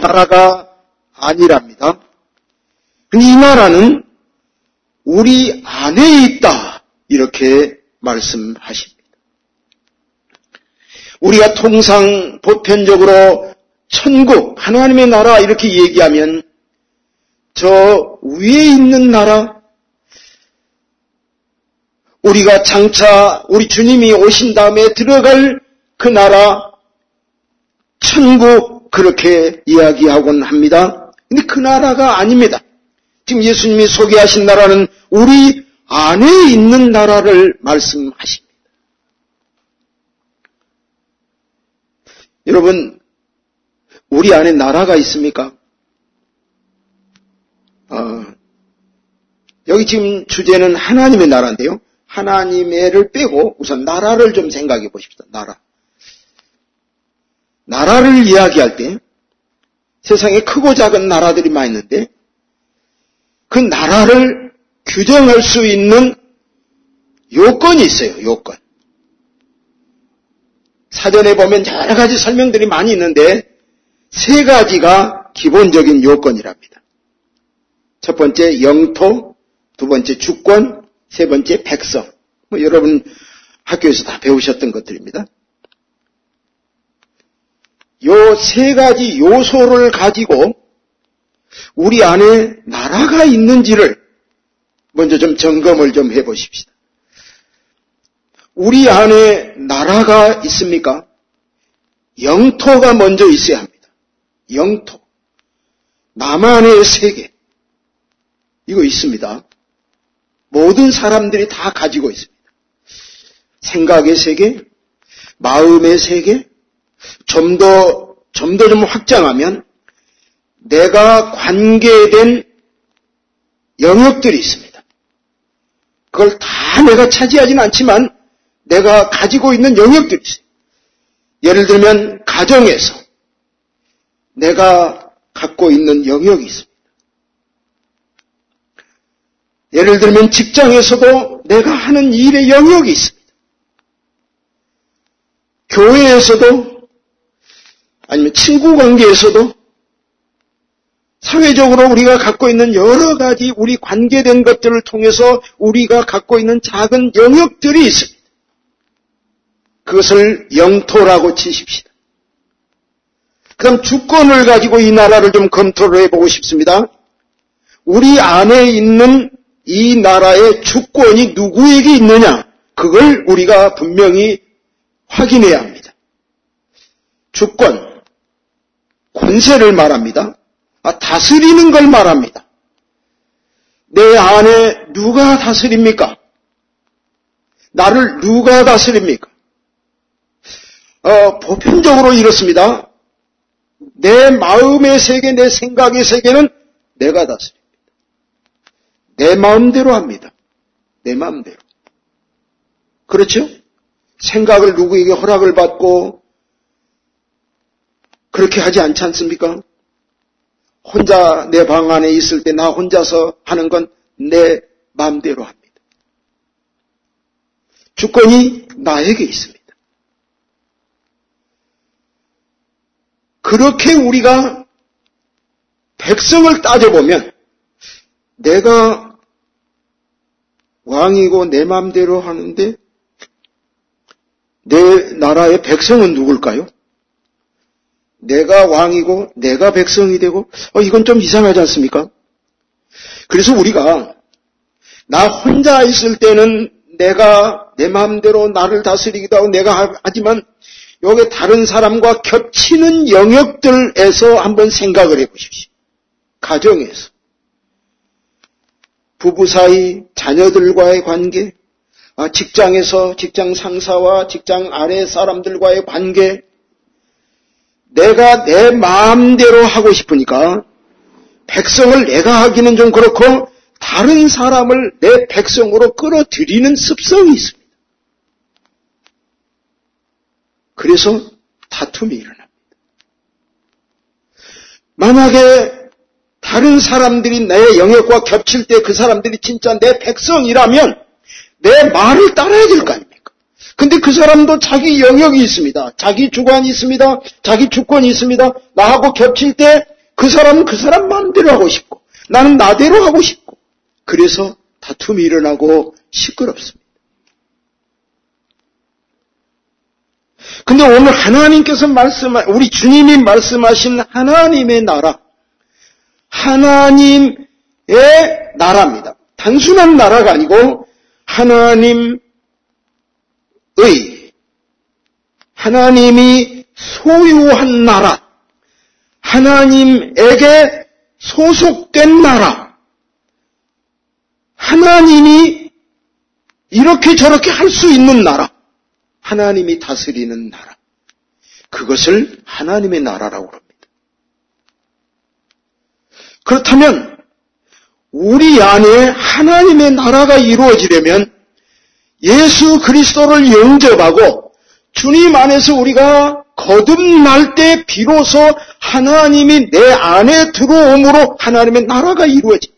나라가 아니랍니다. 이 나라는 우리 안에 있다, 이렇게 말씀하십니다. 우리가 통상 보편적으로 천국, 하나님의 나라 이렇게 얘기하면 저 위에 있는 나라, 우리가 장차 우리 주님이 오신 다음에 들어갈 그 나라, 천국, 그렇게 이야기하곤 합니다. 근데 그 나라가 아닙니다. 지금 예수님이 소개하신 나라는 우리 안에 있는 나라를 말씀하십니다. 여러분, 우리 안에 나라가 있습니까? 여기 지금 주제는 하나님의 나라인데요. 하나님의를 빼고 우선 나라를 좀 생각해 보십시다. 나라를 이야기할 때 세상에 크고 작은 나라들이 많이 있는데 그 나라를 규정할 수 있는 요건이 있어요. 요건. 사전에 보면 여러 가지 설명들이 많이 있는데 세 가지가 기본적인 요건이랍니다. 첫 번째 영토, 두 번째 주권, 세 번째 백성. 여러분 학교에서 다 배우셨던 것들입니다. 요 세 가지 요소를 가지고 우리 안에 나라가 있는지를 먼저 좀 점검을 좀 해보십시다. 우리 안에 나라가 있습니까? 영토가 먼저 있어야 합니다. 영토. 나만의 세계. 이거 있습니다. 모든 사람들이 다 가지고 있습니다. 생각의 세계, 마음의 세계, 좀 더 확장하면 내가 관계된 영역들이 있습니다. 그걸 다 내가 차지하지는 않지만 내가 가지고 있는 영역들이 있어요. 예를 들면 가정에서 내가 갖고 있는 영역이 있습니다. 예를 들면 직장에서도 내가 하는 일의 영역이 있습니다. 교회에서도 아니면 친구 관계에서도 사회적으로 우리가 갖고 있는 여러 가지 우리 관계된 것들을 통해서 우리가 갖고 있는 작은 영역들이 있습니다. 그것을 영토라고 치십시다. 그럼 주권을 가지고 이 나라를 좀 검토를 해보고 싶습니다. 우리 안에 있는 이 나라의 주권이 누구에게 있느냐? 그걸 우리가 분명히 확인해야 합니다. 주권, 권세를 말합니다. 다스리는 걸 말합니다. 내 안에 누가 다스립니까? 나를 누가 다스립니까? 보편적으로 이렇습니다. 내 마음의 세계, 내 생각의 세계는 내가 다스립니다. 내 마음대로 합니다. 내 마음대로. 그렇죠? 생각을 누구에게 허락을 받고 그렇게 하지 않지 않습니까? 혼자 내 방 안에 있을 때 나 혼자서 하는 건 내 마음대로 합니다. 주권이 나에게 있습니다. 그렇게 우리가 백성을 따져보면 내가 왕이고 내 마음대로 하는데 내 나라의 백성은 누굴까요? 내가 왕이고 내가 백성이 되고 이건 좀 이상하지 않습니까? 그래서 우리가 나 혼자 있을 때는 내가 내 마음대로 나를 다스리기도 하고 내가 하지만 여기 다른 사람과 겹치는 영역들에서 한번 생각을 해보십시오. 가정에서, 부부 사이, 자녀들과의 관계, 직장에서 직장 상사와 직장 아래 사람들과의 관계, 내가 내 마음대로 하고 싶으니까 백성을 내가 하기는 좀 그렇고 다른 사람을 내 백성으로 끌어들이는 습성이 있습니다. 그래서 다툼이 일어납니다. 만약에 다른 사람들이 내 영역과 겹칠 때 그 사람들이 진짜 내 백성이라면 내 말을 따라야 될 거 아닙니까? 근데 그 사람도 자기 영역이 있습니다. 자기 주관이 있습니다. 자기 주권이 있습니다. 나하고 겹칠 때 그 사람은 그 사람 마음대로 하고 싶고 나는 나대로 하고 싶고 그래서 다툼이 일어나고 시끄럽습니다. 근데 오늘 하나님께서 우리 주님이 말씀하신 하나님의 나라, 하나님의 나라입니다. 단순한 나라가 아니고 하나님이 소유한 나라, 하나님에게 소속된 나라, 하나님이 이렇게 저렇게 할 수 있는 나라, 하나님이 다스리는 나라, 그것을 하나님의 나라라고 합니다. 그렇다면 우리 안에 하나님의 나라가 이루어지려면 예수 그리스도를 영접하고 주님 안에서 우리가 거듭날 때 비로소 하나님이 내 안에 들어옴으로 하나님의 나라가 이루어집니다.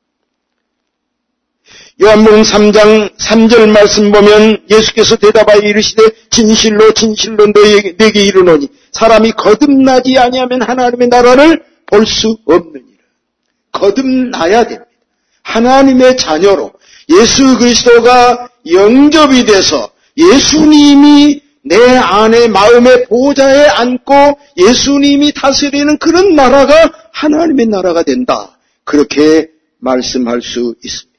요한복음 3장 3절 말씀 보면 예수께서 대답하여 이르시되 진실로 진실로 내게 이르노니 사람이 거듭나지 아니하면 하나님의 나라를 볼 수 없느니라. 거듭나야 됩니다. 하나님의 자녀로 예수 그리스도가 영접이 돼서 예수님이 내 안에 마음의 보좌에 앉고 예수님이 다스리는 그런 나라가 하나님의 나라가 된다. 그렇게 말씀할 수 있습니다.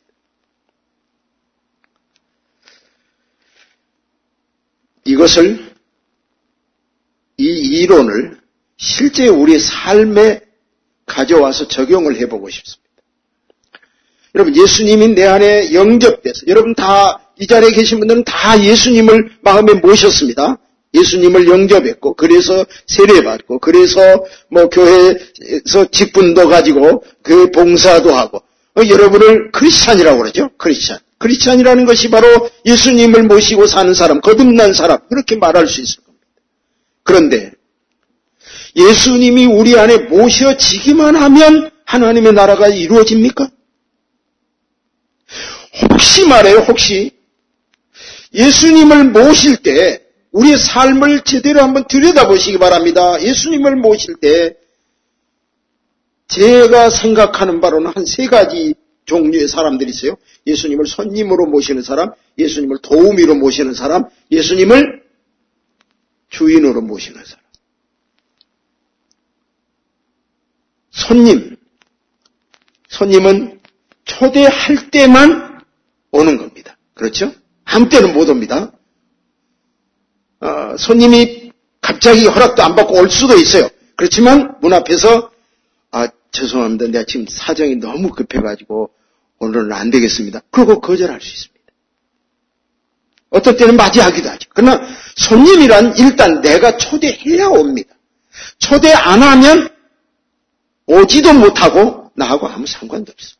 이 이론을 실제 우리 삶에 가져와서 적용을 해보고 싶습니다. 여러분, 예수님이 내 안에 영접돼서, 여러분 다, 이 자리에 계신 분들은 다 예수님을 마음에 모셨습니다. 예수님을 영접했고, 그래서 세례받고, 그래서 교회에서 직분도 가지고, 교회 봉사도 하고, 여러분을 크리스찬이라고 그러죠? 크리스찬이라는 것이 바로 예수님을 모시고 사는 사람, 거듭난 사람, 그렇게 말할 수 있을 겁니다. 그런데 예수님이 우리 안에 모셔지기만 하면 하나님의 나라가 이루어집니까? 혹시 예수님을 모실 때 우리의 삶을 제대로 한번 들여다보시기 바랍니다. 예수님을 모실 때 제가 생각하는 바로는 한 3가지 종류의 사람들이 있어요. 예수님을 손님으로 모시는 사람, 예수님을 도우미로 모시는 사람, 예수님을 주인으로 모시는 사람. 손님은 초대할 때만 오는 겁니다. 그렇죠? 아무 때는 못 옵니다. 손님이 갑자기 허락도 안 받고 올 수도 있어요. 그렇지만 문 앞에서 죄송합니다. 내가 지금 사정이 너무 급해가지고 오늘은 안 되겠습니다. 그러고 거절할 수 있습니다. 어떨 때는 맞이하기도 하죠. 그러나 손님이란 일단 내가 초대해야 옵니다. 초대 안 하면 오지도 못하고 나하고 아무 상관도 없습니다.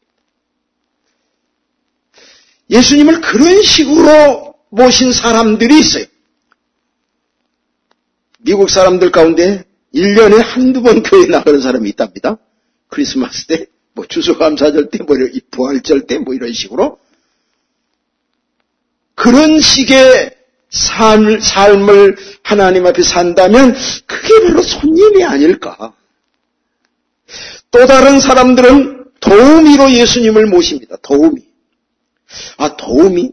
예수님을 그런 식으로 모신 사람들이 있어요. 미국 사람들 가운데 1년에 한두 번 교회 나가는 사람이 있답니다. 크리스마스 때, 추수감사절 때, 부활절 때, 이런 식으로. 그런 식의 삶을 하나님 앞에 산다면 그게 바로 손님이 아닐까. 또 다른 사람들은 도우미로 예수님을 모십니다. 도우미. 도우미?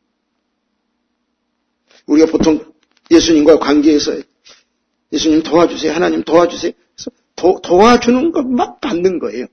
우리가 보통 예수님과 관계에서 예수님 도와주세요. 하나님 도와주세요. 그래서 도와주는 것만 받는 거예요.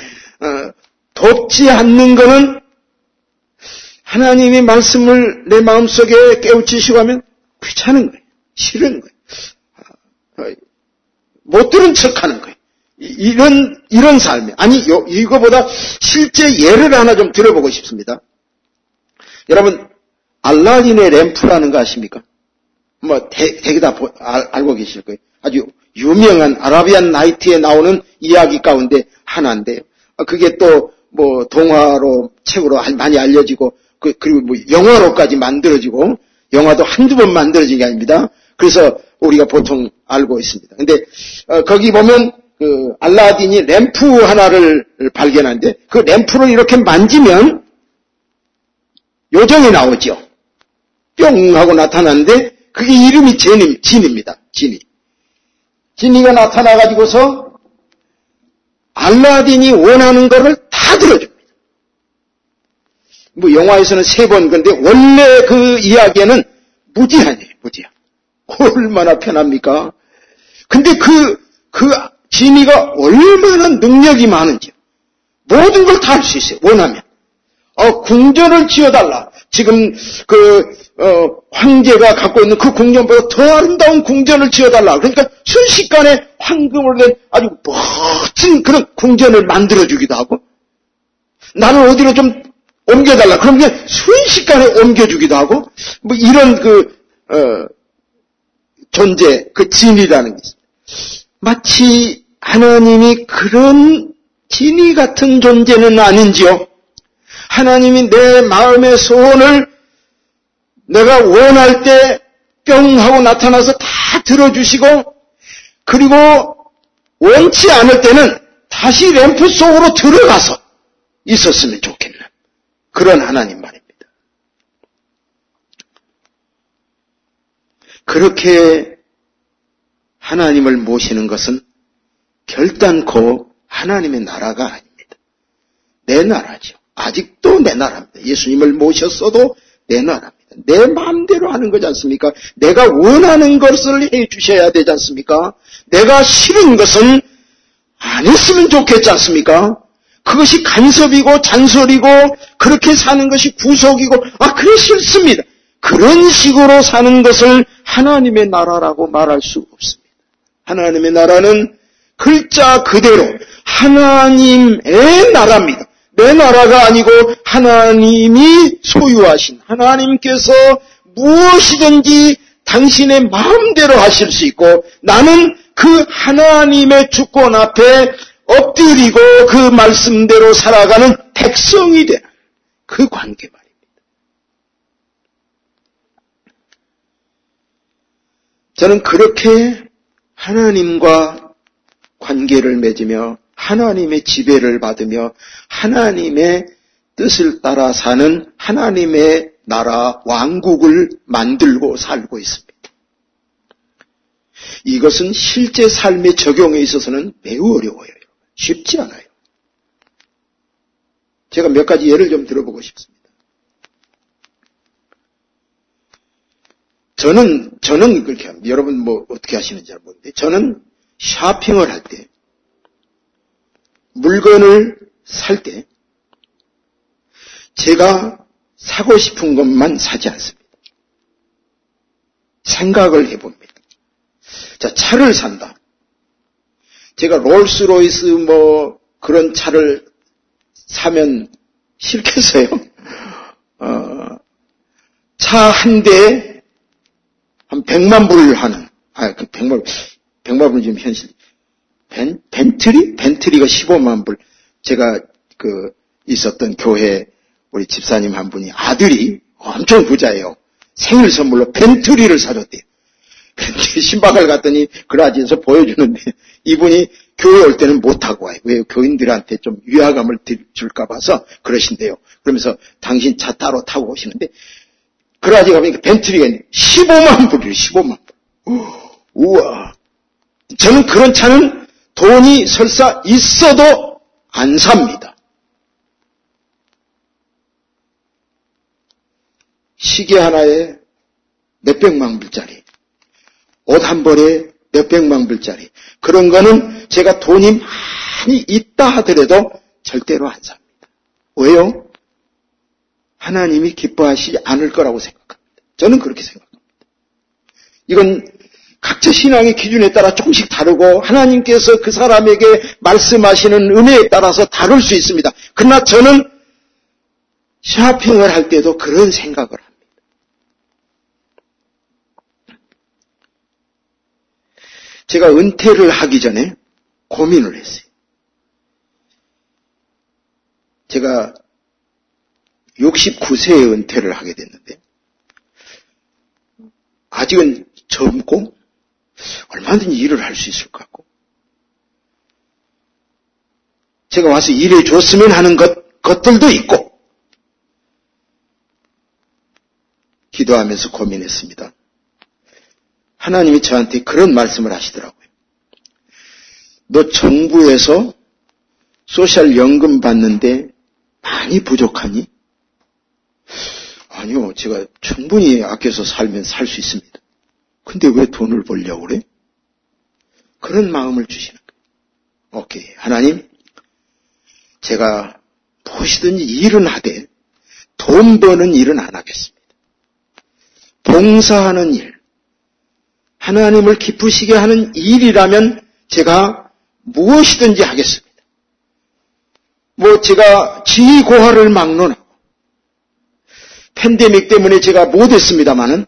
돕지 않는 거는 하나님의 말씀을 내 마음속에 깨우치시고 하면 귀찮은 거예요. 싫은 거예요. 못 들은 척하는 거예요. 이런 삶이. 아니, 이거보다 실제 예를 하나 좀 들어보고 싶습니다. 여러분, 알라딘의 램프라는 거 아십니까? 되게 다 알고 계실 거예요. 아주 유명한 아라비안 나이트에 나오는 이야기 가운데 하나인데요. 그게 또 동화로, 책으로 많이 알려지고, 그리고 영화로까지 만들어지고, 영화도 한두 번 만들어진 게 아닙니다. 그래서 우리가 보통 알고 있습니다. 근데, 거기 보면, 알라딘이 램프 하나를 발견하는데, 그 램프를 이렇게 만지면, 요정이 나오죠. 뿅 하고 나타나는데, 그게 이름이 진입니다. 지니가 나타나가지고서 알라딘이 원하는 거를 다 들어줍니다. 뭐 영화에서는 3번, 근데 원래 그 이야기에는 무제한이에요, 무제한. 얼마나 편합니까? 근데 그 지니가 얼마나 능력이 많은지 모든 걸 다 할 수 있어요, 원하면. 궁전을 지어달라. 지금 황제가 갖고 있는 그 궁전보다 더 아름다운 궁전을 지어달라. 그러니까 순식간에 황금으로 된 아주 멋진 그런 궁전을 만들어주기도 하고, 나를 어디로 좀 옮겨달라. 그럼 그냥 순식간에 옮겨주기도 하고, 뭐 이런 존재, 그 진이라는 게 있습니다. 마치 하나님이 그런 진이 같은 존재는 아닌지요. 하나님이 내 마음의 소원을 내가 원할 때 뿅 하고 나타나서 다 들어주시고, 그리고 원치 않을 때는 다시 램프 속으로 들어가서 있었으면 좋겠는 그런 하나님 말입니다. 그렇게 하나님을 모시는 것은 결단코 하나님의 나라가 아닙니다. 내 나라죠. 아직도 내 나라입니다. 예수님을 모셨어도 내 나라입니다. 내 마음대로 하는 거지 않습니까? 내가 원하는 것을 해 주셔야 되지 않습니까? 내가 싫은 것은 안 했으면 좋겠지 않습니까? 그것이 간섭이고 잔소리고 그렇게 사는 것이 구속이고 그래 싫습니다. 그런 식으로 사는 것을 하나님의 나라라고 말할 수 없습니다. 하나님의 나라는 글자 그대로 하나님의 나라입니다. 내 나라가 아니고 하나님이 소유하신, 하나님께서 무엇이든지 당신의 마음대로 하실 수 있고, 나는 그 하나님의 주권 앞에 엎드리고 그 말씀대로 살아가는 백성이 되는 그 관계 말입니다. 저는 그렇게 하나님과 관계를 맺으며 하나님의 지배를 받으며 하나님의 뜻을 따라 사는 하나님의 나라 왕국을 만들고 살고 있습니다. 이것은 실제 삶의 적용에 있어서는 매우 어려워요. 쉽지 않아요. 제가 몇 가지 예를 좀 들어보고 싶습니다. 저는 그렇게 합니다. 여러분 뭐 어떻게 하시는지 잘 모르는데, 저는 쇼핑을 할 때, 물건을 살 때, 제가 사고 싶은 것만 사지 않습니다. 생각을 해봅니다. 자, 차를 산다. 제가 롤스로이스 뭐 그런 차를 사면 싫겠어요? 차 한 대에 한 100만 불 하는, 100만 불 지금 현실. 벤트리? 벤트리가 15만 불. 제가 있었던 교회 우리 집사님 한 분이 아들이 엄청 부자예요. 생일 선물로 벤트리를 사줬대요. 신방을 갔더니 그라지에서 보여주는데 이분이 교회 올 때는 못 타고 와요. 왜? 교인들한테 좀 위화감을 줄까 봐서 그러신대요. 그러면서 당신 차 따로 타고 오시는데 그라지 가보니까 벤트리가 있네. 15만 불이에요. 15만 불. 우와. 저는 그런 차는 돈이 설사 있어도 안 삽니다. 시계 하나에 몇백만 불짜리, 옷 한 벌에 몇백만 불짜리, 그런 거는 제가 돈이 많이 있다 하더라도 절대로 안 삽니다. 왜요? 하나님이 기뻐하시지 않을 거라고 생각합니다. 저는 그렇게 생각합니다. 이건 각자 신앙의 기준에 따라 조금씩 다르고 하나님께서 그 사람에게 말씀하시는 은혜에 따라서 다를 수 있습니다. 그러나 저는 쇼핑을 할 때도 그런 생각을 합니다. 제가 은퇴를 하기 전에 고민을 했어요. 제가 69세에 은퇴를 하게 됐는데 아직은 젊고 얼마든지 일을 할 수 있을 것 같고 제가 와서 일해 줬으면 하는 것들도 있고 기도하면서 고민했습니다. 하나님이 저한테 그런 말씀을 하시더라고요. 너 정부에서 소셜 연금 받는데 많이 부족하니? 아니요, 제가 충분히 아껴서 살면 살 수 있습니다. 근데 왜 돈을 벌려고 그래? 그런 마음을 주시는 거예요. 오케이. 하나님, 제가 무엇이든지 일은 하되 돈 버는 일은 안 하겠습니다. 봉사하는 일, 하나님을 기쁘시게 하는 일이라면 제가 무엇이든지 하겠습니다. 제가 지휘고하를 막론하고 팬데믹 때문에 제가 못했습니다마는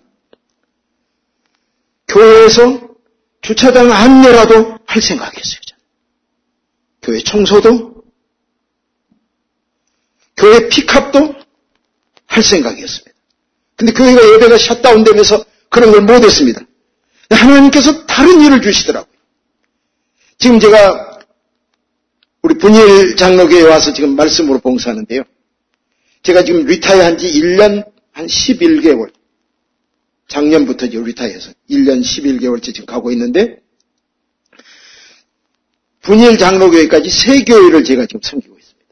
교회에서 주차장 안내라도 할 생각이었어요. 교회 청소도, 교회 픽업도 할 생각이었습니다. 근데 교회가 예배가 셧다운되면서 그런 걸 못했습니다. 하나님께서 다른 일을 주시더라고요. 지금 제가 우리 분일 장로교회에 와서 지금 말씀으로 봉사하는데요. 제가 지금 리타이어 한 지 1년 한 11개월, 작년부터 리타이어해서 1년 11개월째 지금 가고 있는데, 분일 장로교회까지 3교회를 제가 지금 섬기고 있습니다.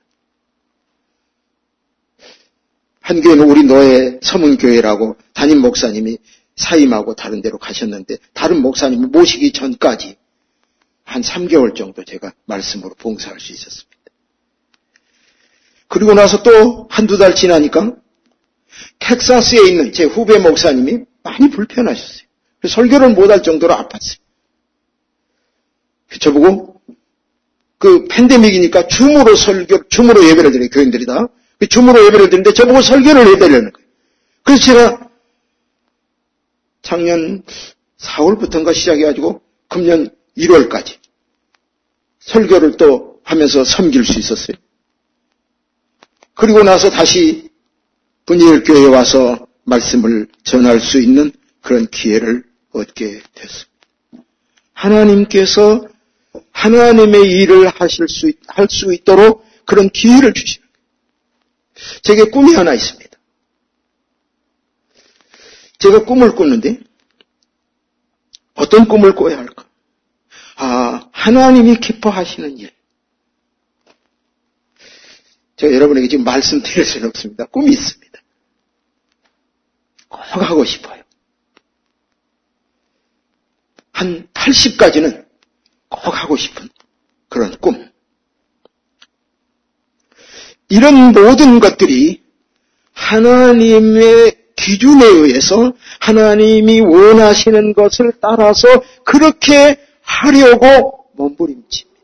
한 교회는 우리 노예 서문교회라고 담임 목사님이 사임하고 다른 데로 가셨는데, 다른 목사님을 모시기 전까지 한 3개월 정도 제가 말씀으로 봉사할 수 있었습니다. 그리고 나서 또 한두 달 지나니까 텍사스에 있는 제 후배 목사님이 많이 불편하셨어요. 그래서 설교를 못할 정도로 아팠어요. 저보고 그 팬데믹이니까 줌으로 예배를 드려요. 교인들이 다. 줌으로 예배를 드리는데 저보고 설교를 해드리는 거예요. 그래서 제가 작년 4월부터인가 시작해가지고 금년 1월까지 설교를 또 하면서 섬길 수 있었어요. 그리고 나서 다시 분일교회에 와서 말씀을 전할 수 있는 그런 기회를 얻게 됐습니다. 하나님께서 하나님의 일을 할 수 있도록 그런 기회를 주시는 거예요. 제게 꿈이 하나 있습니다. 제가 꿈을 꾸는데 어떤 꿈을 꿔야 할까? 하나님이 기뻐하시는 일. 제가 여러분에게 지금 말씀드릴 수는 없습니다. 꿈이 있습니다. 꼭 하고 싶어요. 한 80까지는 꼭 하고 싶은 그런 꿈. 이런 모든 것들이 하나님의 기준에 의해서 하나님이 원하시는 것을 따라서 그렇게 하려고 몸부림칩니다.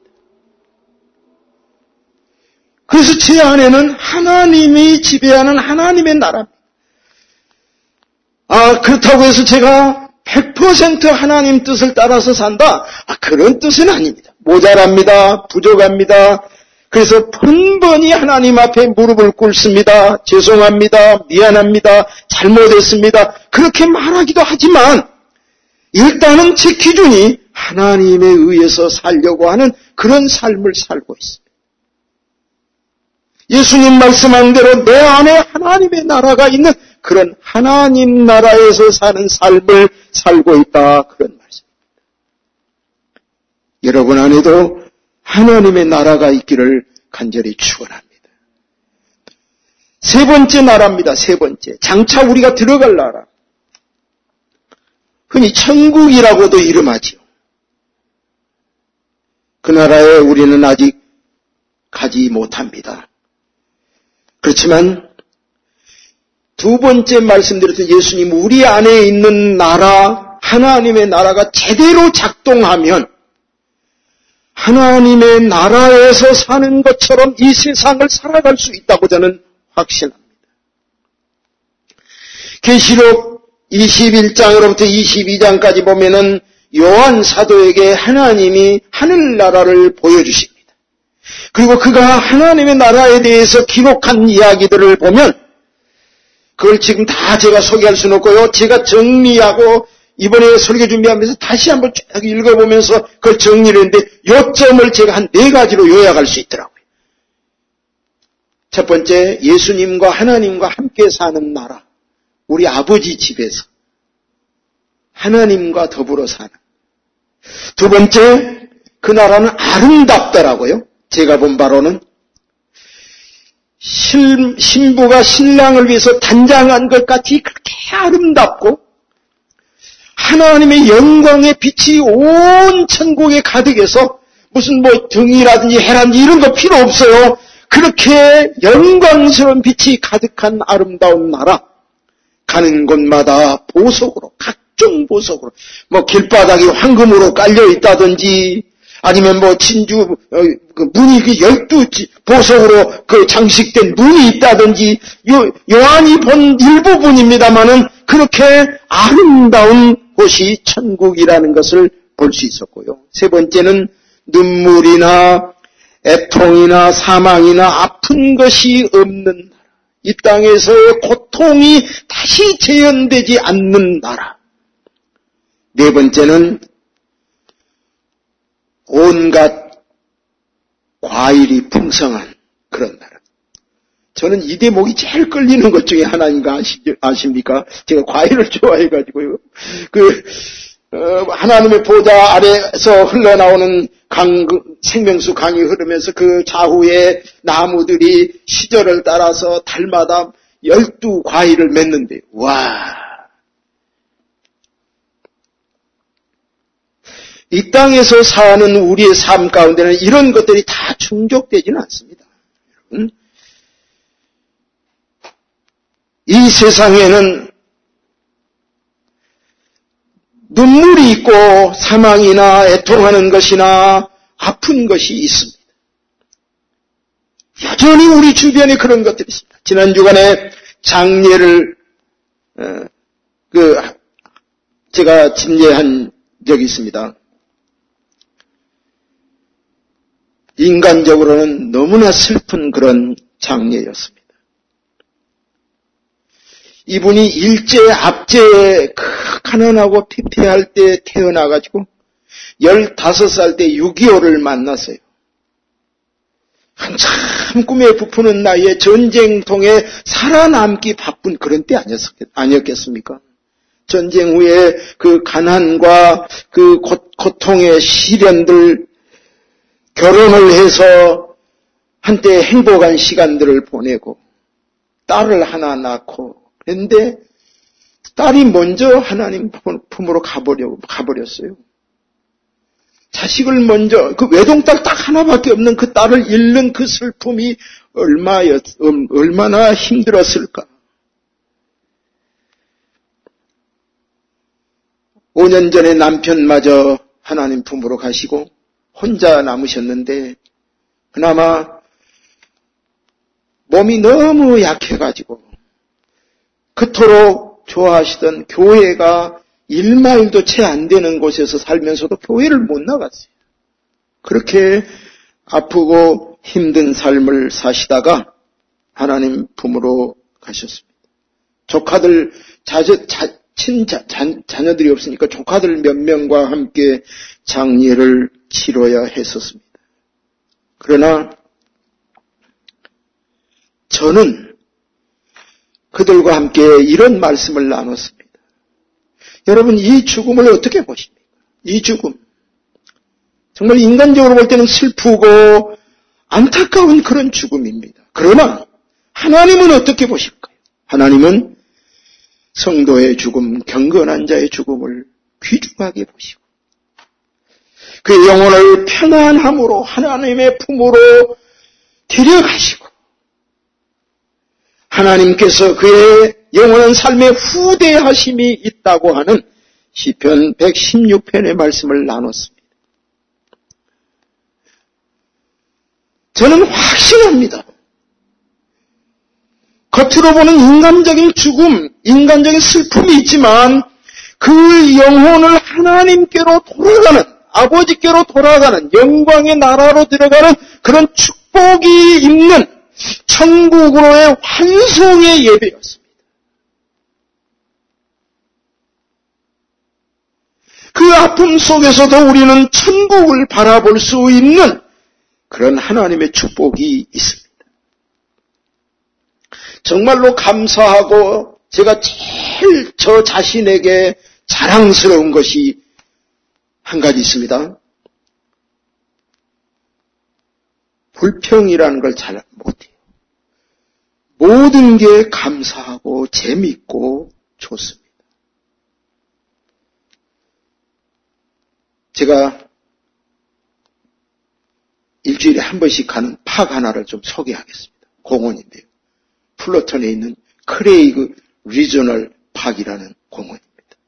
그래서 제 안에는 하나님이 지배하는 하나님의 나라입니다. 그렇다고 해서 제가 100% 하나님 뜻을 따라서 산다? 그런 뜻은 아닙니다. 모자랍니다. 부족합니다. 그래서 번번이 하나님 앞에 무릎을 꿇습니다. 죄송합니다. 미안합니다. 잘못했습니다. 그렇게 말하기도 하지만 일단은 제 기준이 하나님에 의해서 살려고 하는 그런 삶을 살고 있습니다. 예수님 말씀한 대로 내 안에 하나님의 나라가 있는 그런 하나님 나라에서 사는 삶을 살고 있다. 그런 말씀입니다. 여러분 안에도 하나님의 나라가 있기를 간절히 축원합니다. 세 번째 나라입니다. 세 번째. 장차 우리가 들어갈 나라. 흔히 천국이라고도 이름하지요. 그 나라에 우리는 아직 가지 못합니다. 그렇지만 두 번째 말씀드렸던 예수님 우리 안에 있는 나라, 하나님의 나라가 제대로 작동하면 하나님의 나라에서 사는 것처럼 이 세상을 살아갈 수 있다고 저는 확신합니다. 계시록 21장으로부터 22장까지 보면은 요한 사도에게 하나님이 하늘나라를 보여주십니다. 그리고 그가 하나님의 나라에 대해서 기록한 이야기들을 보면 그걸 지금 다 제가 소개할 수는 없고요. 제가 정리하고 이번에 설교 준비하면서 다시 한번 쭉 읽어보면서 그걸 정리를 했는데 요점을 제가 한 4가지로 요약할 수 있더라고요. 첫 번째, 예수님과 하나님과 함께 사는 나라. 우리 아버지 집에서 하나님과 더불어 사는. 두 번째, 그 나라는 아름답더라고요. 제가 본 바로는 신부가 신랑을 위해서 단장한 것 같이 그렇게 아름답고 하나님의 영광의 빛이 온 천국에 가득해서 무슨 등이라든지 해라든지 이런 거 필요 없어요. 그렇게 영광스러운 빛이 가득한 아름다운 나라. 가는 곳마다 보석으로, 각종 보석으로, 길바닥이 황금으로 깔려 있다든지, 아니면 진주, 문이 12 보석으로 장식된 문이 있다든지, 요한이 본 일부분입니다만은 그렇게 아름다운 곳이 천국이라는 것을 볼 수 있었고요. 세 번째는 눈물이나 애통이나 사망이나 아픈 것이 없는 나라. 이 땅에서의 고통이 다시 재현되지 않는 나라. 네 번째는 온갖 과일이 풍성한 그런 나라. 저는 이 대목이 제일 끌리는 것 중에 하나인 거 아십니까? 제가 과일을 좋아해가지고요. 하나님의 보좌 아래에서 흘러나오는 생명수 강이 흐르면서 그 좌우에 나무들이 시절을 따라서 달마다 12과일을 맺는데, 와. 이 땅에서 사는 우리의 삶 가운데는 이런 것들이 다 충족되지는 않습니다. 이 세상에는 눈물이 있고 사망이나 애통하는 것이나 아픈 것이 있습니다. 여전히 우리 주변에 그런 것들이 있습니다. 지난 주간에 장례를 제가 진례한 적이 있습니다. 인간적으로는 너무나 슬픈 그런 장례였습니다. 이분이 일제 가난하고 피폐할 때 태어나가지고 15살 때 6.25를 만났어요. 한참 꿈에 부푸는 나이에 전쟁통에 살아남기 바쁜 그런 때 아니었겠습니까? 전쟁 후에 그 가난과 그 고통의 시련들, 결혼을 해서 한때 행복한 시간들을 보내고 딸을 하나 낳고 그런데 딸이 먼저 하나님 품으로 가버렸어요. 자식을 먼저, 그 외동딸 딱 하나밖에 없는 그 딸을 잃는 그 슬픔이 얼마나 힘들었을까. 5년 전에 남편마저 하나님 품으로 가시고 혼자 남으셨는데 그나마 몸이 너무 약해가지고 그토록 좋아하시던 교회가 1마일도 채 안 되는 곳에서 살면서도 교회를 못 나갔어요. 그렇게 아프고 힘든 삶을 사시다가 하나님 품으로 가셨습니다. 조카들, 자녀들이 없으니까 조카들 몇 명과 함께 장례를 치러야 했었습니다. 그러나 저는 그들과 함께 이런 말씀을 나눴습니다. 여러분, 이 죽음을 어떻게 보십니까? 이 죽음. 정말 인간적으로 볼 때는 슬프고 안타까운 그런 죽음입니다. 그러나 하나님은 어떻게 보실까요? 하나님은 성도의 죽음, 경건한 자의 죽음을 귀중하게 보시고 그의 영혼을 평안함으로 하나님의 품으로 데려가시고 하나님께서 그의 영원한 삶의 후대하심이 있다고 하는 시편 116편의 말씀을 나눴습니다. 저는 확신합니다. 겉으로 보는 인간적인 죽음, 인간적인 슬픔이 있지만 그 영혼을 하나님께로 돌아가는, 아버지께로 돌아가는, 영광의 나라로 들어가는 그런 축복이 있는 천국으로의 환송의 예배였습니다. 그 아픔 속에서도 우리는 천국을 바라볼 수 있는 그런 하나님의 축복이 있습니다. 정말로 감사하고 제가 제일 저 자신에게 자랑스러운 것이 한 가지 있습니다. 불평이라는 걸 잘 못해요. 모든 게 감사하고 재밌고 좋습니다. 제가 일주일에 한 번씩 가는 팍 하나를 좀 소개하겠습니다. 공원인데요. 플러턴에 있는 크레이그 리저널 팍이라는 공원입니다.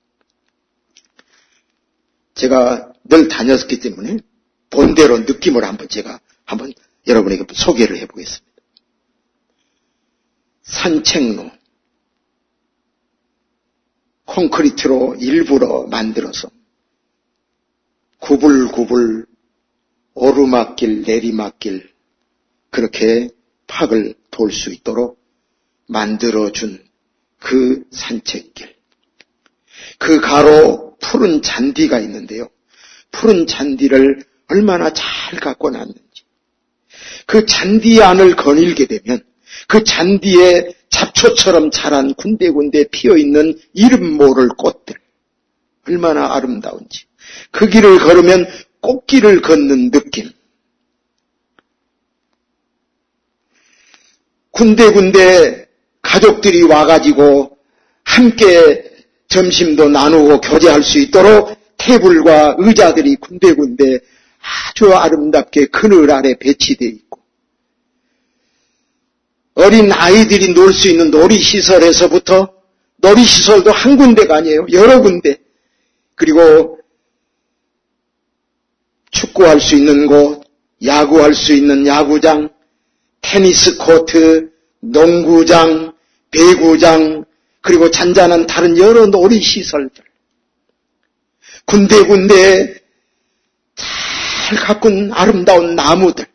제가 늘 다녔기 때문에 본대로 느낌을 제가 한번 여러분에게 소개를 해보겠습니다. 산책로, 콘크리트로 일부러 만들어서 구불구불 오르막길 내리막길 그렇게 팍을 돌 수 있도록 만들어준 그 산책길. 그 가로 푸른 잔디가 있는데요. 푸른 잔디를 얼마나 잘 갖고 놨는지. 그 잔디 안을 거닐게 되면 그 잔디에 잡초처럼 자란 군데군데 피어있는 이름 모를 꽃들. 얼마나 아름다운지. 그 길을 걸으면 꽃길을 걷는 느낌. 군데군데 가족들이 와가지고 함께 점심도 나누고 교제할 수 있도록 테이블과 의자들이 군데군데 아주 아름답게 그늘 아래 배치되어 있고, 어린 아이들이 놀 수 있는 놀이시설에서부터, 놀이시설도 한 군데가 아니에요. 여러 군데. 그리고 축구할 수 있는 곳, 야구할 수 있는 야구장, 테니스 코트, 농구장, 배구장, 그리고 잔잔한 다른 여러 놀이시설들. 군데군데 잘 가꾼 아름다운 나무들.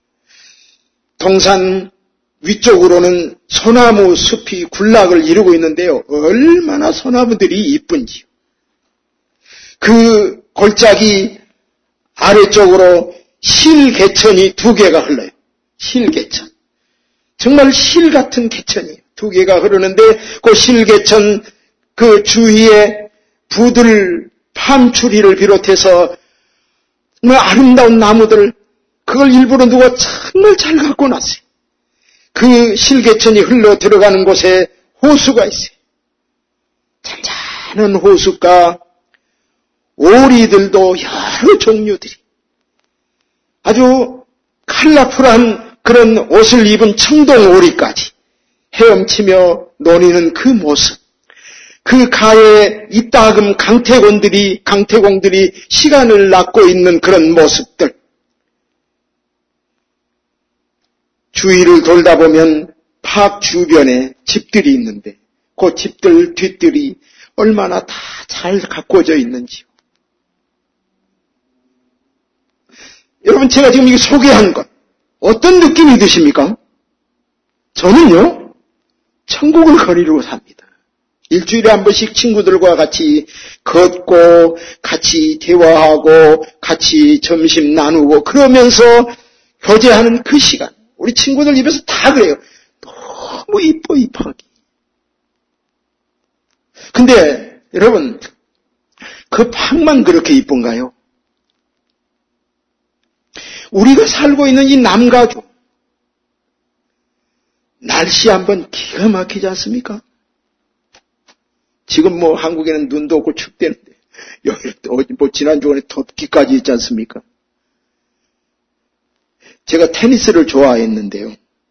동산 위쪽으로는 소나무 숲이 군락을 이루고 있는데요. 얼마나 소나무들이 이쁜지요. 그 골짜기 아래쪽으로 실개천이 2개가 흘러요. 실개천. 정말 실 같은 개천이에요. 2개가 흐르는데 그 실개천 그 주위에 부들, 팜추리를 비롯해서 정말 아름다운 나무들, 그걸 일부러 누가 정말 잘 갖고 놨어요. 그 실개천이 흘러 들어가는 곳에 호수가 있어요. 잔잔한 호수가 오리들도 여러 종류들이 아주 컬러풀한 그런 옷을 입은 청동오리까지 헤엄치며 노니는 그 모습, 그 가에 이따금 강태공들이 시간을 낚고 있는 그런 모습들, 주위를 돌다 보면 팍 주변에 집들이 있는데 그 집들 뒷들이 얼마나 다 잘 가꿔져 있는지요. 여러분, 제가 지금 이거 소개한 것 어떤 느낌이 드십니까? 저는요, 천국을 거리로 삽니다. 일주일에 한 번씩 친구들과 같이 걷고 같이 대화하고 같이 점심 나누고 그러면서 교제하는 그 시간, 우리 친구들 입에서 다 그래요. 너무 이뻐 이뻐하기. 근데 여러분, 그 팍만 그렇게 이쁜가요? 우리가 살고 있는 이 남가주, 날씨 한번 기가 막히지 않습니까? 지금 한국에는 눈도 오고 춥대는데 여기 지난주에 덥기까지 있지 않습니까? 제가 테니스를 좋아했는데요.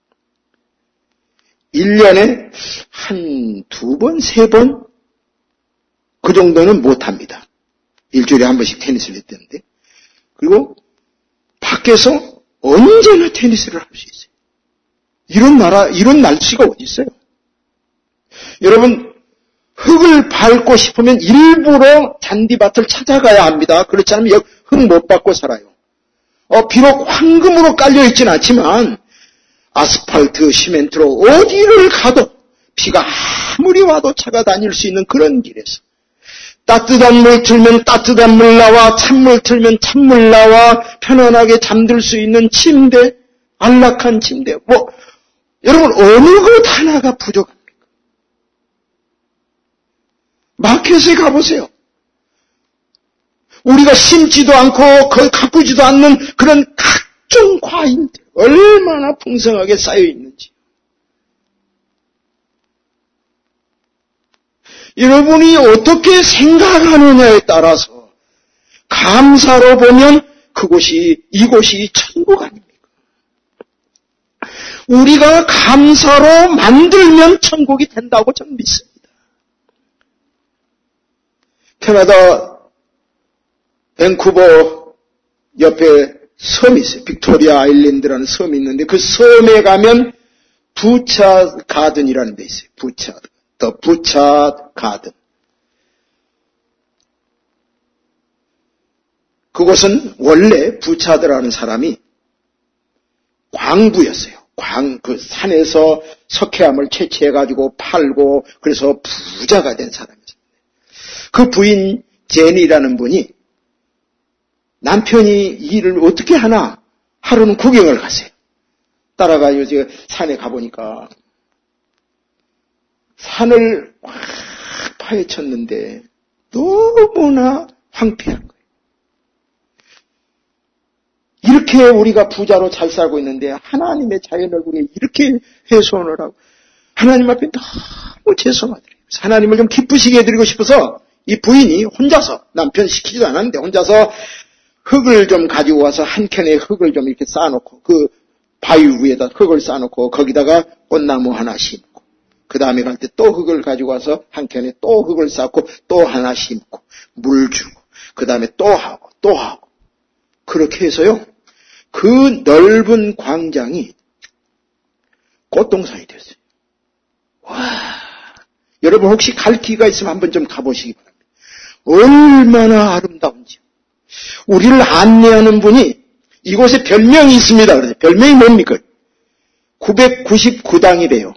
1년에 한 2번, 3번 그 정도는 못합니다. 일주일에 한 번씩 테니스를 했다는데. 그리고 밖에서 언제나 테니스를 할 수 있어요. 이런 날씨가 어디 있어요? 여러분, 흙을 밟고 싶으면 일부러 잔디밭을 찾아가야 합니다. 그렇지 않으면 흙 못 밟고 살아요. 비록 황금으로 깔려있지는 않지만 아스팔트, 시멘트로 어디를 가도 비가 아무리 와도 차가 다닐 수 있는 그런 길에서 따뜻한 물 틀면 따뜻한 물 나와, 찬물 틀면 찬물 나와, 편안하게 잠들 수 있는 침대, 안락한 침대. 여러분, 어느 것 하나가 부족합니까? 마켓에 가보세요. 우리가 심지도 않고 거의 가꾸지도 않는 그런 각종 과인들 얼마나 풍성하게 쌓여 있는지. 여러분이 어떻게 생각하느냐에 따라서 감사로 보면 이곳이 천국 아닙니까? 우리가 감사로 만들면 천국이 된다고 저는 믿습니다. 캐나다 밴쿠버 옆에 섬이 있어요. 빅토리아 아일랜드라는 섬이 있는데 그 섬에 가면 부차 가든이라는 데 있어요. 더 부차 가든. 그곳은 원래 부차드라는 사람이 광부였어요. 그 산에서 석회암을 채취해가지고 팔고 그래서 부자가 된 사람이었습니다. 그 부인 제니라는 분이 남편이 일을 어떻게 하나 하루는 구경을 갔어요. 따라가요. 제가 산에 가보니까 산을 확 파헤쳤는데 너무나 황폐한 거예요. 이렇게 우리가 부자로 잘 살고 있는데 하나님의 자연을 우리가 이렇게 훼손을 하고 하나님 앞에 너무 죄송하더래요. 하나님을 좀 기쁘시게 해드리고 싶어서 이 부인이 혼자서 남편 시키지도 않았는데 혼자서 흙을 좀 가지고 와서 한 켠에 흙을 좀 이렇게 쌓아놓고 그 바위 위에다 흙을 쌓아놓고 거기다가 꽃나무 하나 심고 그 다음에 갈 때 또 흙을 가지고 와서 한 켠에 또 흙을 쌓고 또 하나 심고 물 주고 그 다음에 또 하고 그렇게 해서요. 그 넓은 광장이 꽃동산이 됐어요. 와, 여러분 혹시 갈 기회가 있으면 한번 좀 가보시기 바랍니다. 얼마나 아름다운지. 우리를 안내하는 분이 이곳에 별명이 있습니다. 그래서 별명이 뭡니까? 999당이래요.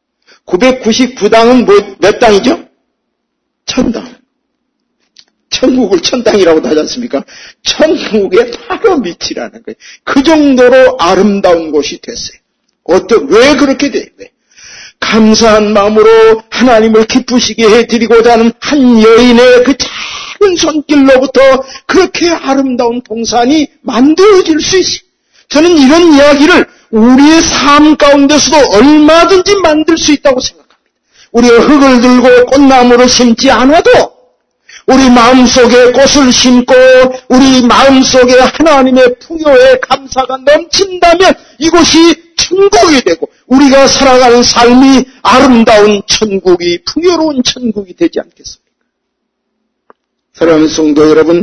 999당은 몇 당이죠? 1000당. 천국을 천당이라고도 하지 않습니까? 천국의 바로 밑이라는 거예요. 그 정도로 아름다운 곳이 됐어요. 왜 그렇게 돼요? 왜? 감사한 마음으로 하나님을 기쁘시게 해드리고자 하는 한 여인의 그 작은 손길로부터 그렇게 아름다운 동산이 만들어질 수 있어요. 저는 이런 이야기를 우리의 삶 가운데서도 얼마든지 만들 수 있다고 생각합니다. 우리가 흙을 들고 꽃나무를 심지 않아도 우리 마음속에 꽃을 심고 우리 마음속에 하나님의 풍요의 감사가 넘친다면 이곳이 천국이 되고 우리가 살아가는 삶이 아름다운 천국이 풍요로운 천국이 되지 않겠습니까? 사랑하는 성도 여러분,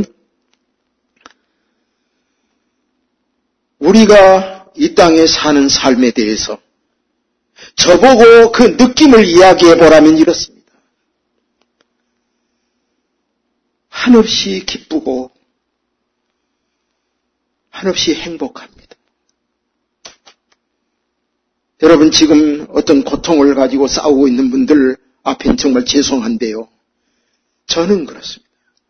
우리가 이 땅에 사는 삶에 대해서 저보고 그 느낌을 이야기해보라면 이렇습니다. 한없이 기쁘고 한없이 행복합니다. 여러분 지금 어떤 고통을 가지고 싸우고 있는 분들 앞엔 정말 죄송한데요. 저는 그렇습니다.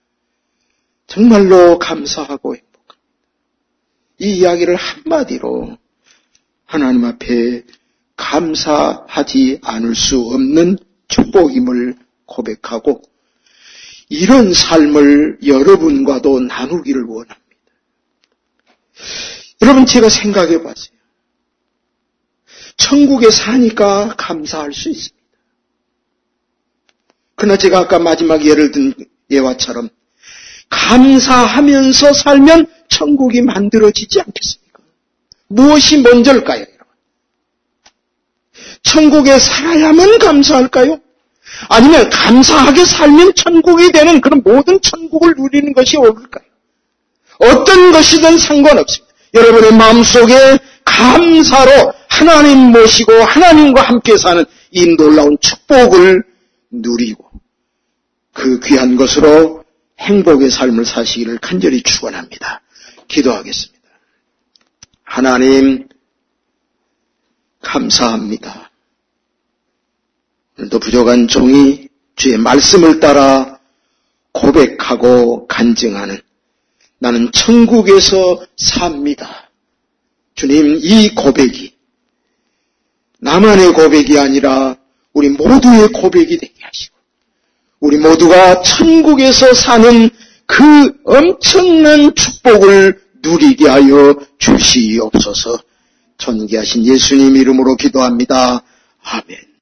정말로 감사하고 행복합니다. 이 이야기를 한마디로 하나님 앞에 감사하지 않을 수 없는 축복임을 고백하고 이런 삶을 여러분과도 나누기를 원합니다. 여러분 제가 생각해 봤어요. 천국에 사니까 감사할 수 있습니다. 그러나 제가 아까 마지막 예를 든 예화처럼 감사하면서 살면 천국이 만들어지지 않겠습니까? 무엇이 먼저일까요? 천국에 살아야만 감사할까요? 아니면 감사하게 살면 천국이 되는 그런 모든 천국을 누리는 것이 옳을까요? 어떤 것이든 상관없습니다. 여러분의 마음속에 감사로 하나님 모시고 하나님과 함께 사는 이 놀라운 축복을 누리고 그 귀한 것으로 행복의 삶을 사시기를 간절히 축원합니다. 기도하겠습니다. 하나님 감사합니다. 오늘도 부족한 종이 주의 말씀을 따라 고백하고 간증하는 나는 천국에서 삽니다. 주님, 이 고백이 나만의 고백이 아니라 우리 모두의 고백이 되게 하시고 우리 모두가 천국에서 사는 그 엄청난 축복을 누리게 하여 주시옵소서. 존귀하신 예수님 이름으로 기도합니다. 아멘.